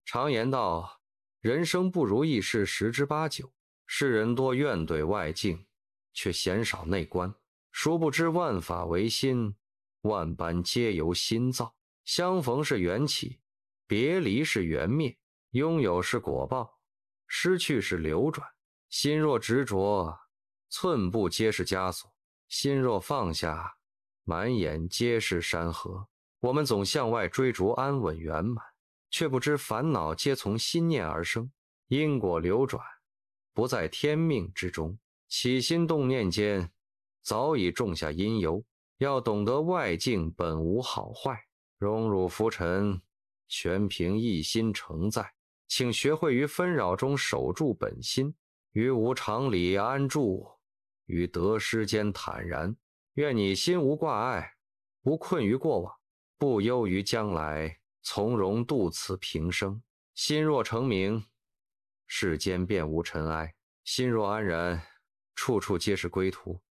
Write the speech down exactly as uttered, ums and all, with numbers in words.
常言道，人生不如意事十之八九，世人多怨怼外境，却鲜少内观。殊不知万法唯心，万般皆由心造。相逢是缘起，别离是缘灭，拥有是果报，失去是流转。心若执着，寸步皆是枷锁；心若放下，满眼皆是山河。我们总向外追逐安稳圆满，却不知烦恼皆从心念而生，因果流转不在天命之中，起心动念间早已种下因由。要懂得外境本无好坏，荣辱浮沉全凭一心承载。请学会于纷扰中守住本心，于无常里安住，于得失间坦然。愿你心无挂碍，不困于过往，不忧于将来，从容度此平生。心若成明，世间便无尘埃；心若安然，处处皆是归途。